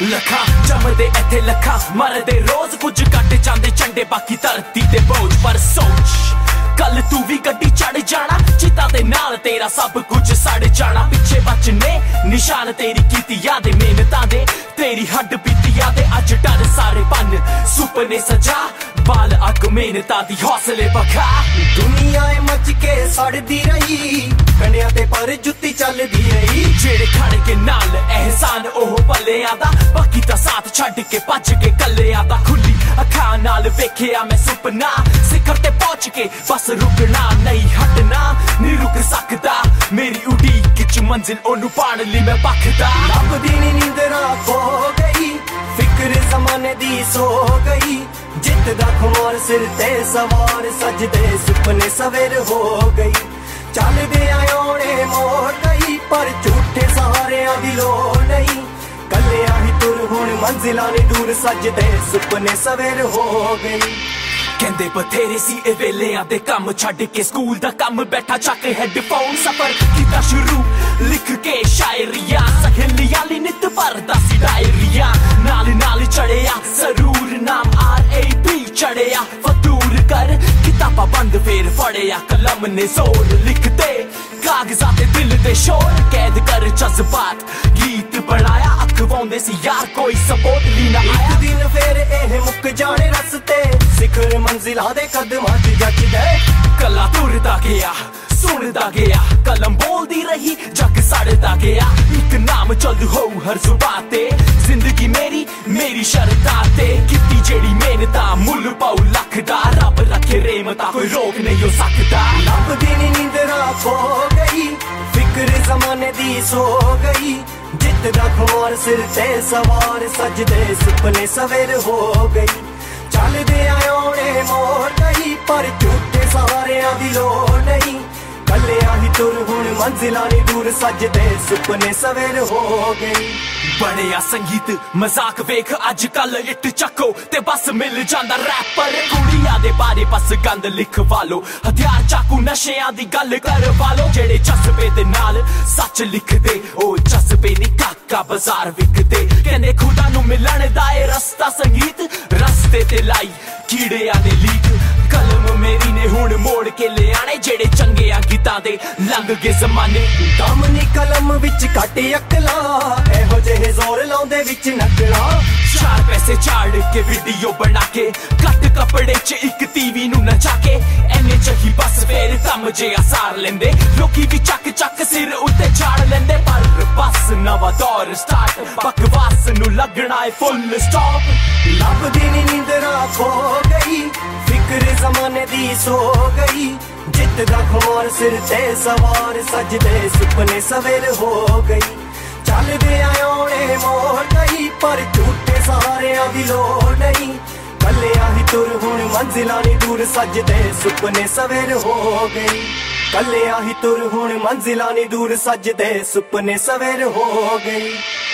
लखा जमदे इत्थे लखा मरदे रोज कुछ कट जांदे झंडे बाकी धरती ते बोझ पर सोच कल तू भी गड्डी चढ़ जाना चिता दे नाल तेरा सब कुछ सड़ जाना पिछे बचने निशान तेरी कीती यादें मेहनतां दे तेरी हड्ड बीती यादें अज डर सारे बन सुपने सजा बाल अग मेहनतां दी हौसले बखा दुनिया मच के सड़दी रही कन्या ते पर जुत्ती चलदी रही जेड़े खड़ के नाल एहसान ओह भलेआं दा बाकी तां साथ छड्ड के भज के कल्लेआं दा खुली अखां नाल वेखिया मैं सुपना सिखर ते पहुंच के बस रुकना नहीं हटना नहीं रुक सकदा मेरी उड़ीक च मंजिल ओनू पाण लई मैं भखदा लभदी नी नींदरा खो गई फिक्र जमाने दी सो गई जित दा खुमार सिर ते सवार सजदे सुपने सवेर हो गई चलदे आयोने मोड़ गई पर झूठे सहारियां दी लोड़ नहीं कल्लियां ही तुर हुण मंजिलां नी दूर सजदे सुपने सवेर हो गई कहंदे बथेरे सी ए वेलियां दे कम छड्ड के स्कूल दा कम बैठा चक हैडफोन सफर कीता शुरू लिख के शायरियां सहेलियां ली नित भरदा सी डायरियां नाल नाल चढ़िया जरूर नाम RAP चढ़िया फतूर कर किताबा बंद फेर फड़िया कलम ने जोर लिखते कागजां ते दिल दे शोर कैद कर जज्बात गीत बनाया अखवाउंदे सी यार कोई सपोर्ट ली ना आया एक दिन फेर एह मुक जाने रस्ते सिखर मंजिला दे कदमां च जचदे कला तुरदा गया सुनदा गया कलम बोलदी रही जग सड़दा गया एक नाम चल हो हर जुबान ते जिंदगी मेरी मेरी शर्तां ते कीती जेड़ी मेहनतां मुल पाऊ लख दा रब रखे रेमता कोई रोक नहीं हो सकदा लभदी नी नींदरा खो गई फिक्र जमाने दी सो गई जित दा खुमार सिर ते सवार सजदे सुपने सवेर हो गई चलदे आयोने मोड़ गई पर झूठे सहारियां दी लोड़ नहीं कल्लियां ही तुर हुण मंजिलां नी दूर सजदे सुपने सवेर हो गई बड़िया संगीत मजाक वेख अज कल इट चको ते बस मिल जांदा रैपर कुड़ियां दे बारे बस गंद लिखवा लो हथियार चाकू नशियां दी गल करवा लो जेड़े जज्बे दे नाल सच लिखदे ओ जज्बे नी काका बाजार विकदे कहंदे खुदा नू मिलण दा ए रस्ता संगीत रस्ते ते लाई कीड़ियां ने लीक कलम मेरी ने हुण मोड़ के ले आने जेड़े चंगियां गीतां दे लंघ गए जमाने दम नी कलम विच घट अकला एहो जेहे जोर लाउंदे विच नकला चार पैसे चाड़ के वीडियो बना के कट कपड़े च एक टीवी नू नचा के एने च ही बस फेर कम जे आसार लेंदे लोकी भी चक चक सिर उत्ते झाड़ लेंदे पर बस नवा दौर स्टार्ट बकवास नू लगना है फुल स्टॉप लभदी नी नींदरा खो गई फिक्र जमाने दी सो गई जित दा खुमार सिर ते सवार सजदे सुपने सवेर हो गई चलदे आयोने मोड़ गई पर झूठे सहारियां दी लोड़ नहीं कल्लियां ही तुर हुण मंजिलां नी दूर सजदे सुपने सवेर हो गई कल्लियां ही तुर हुण मंजिलां नी दूर सजदे सुपने सवेर हो गई।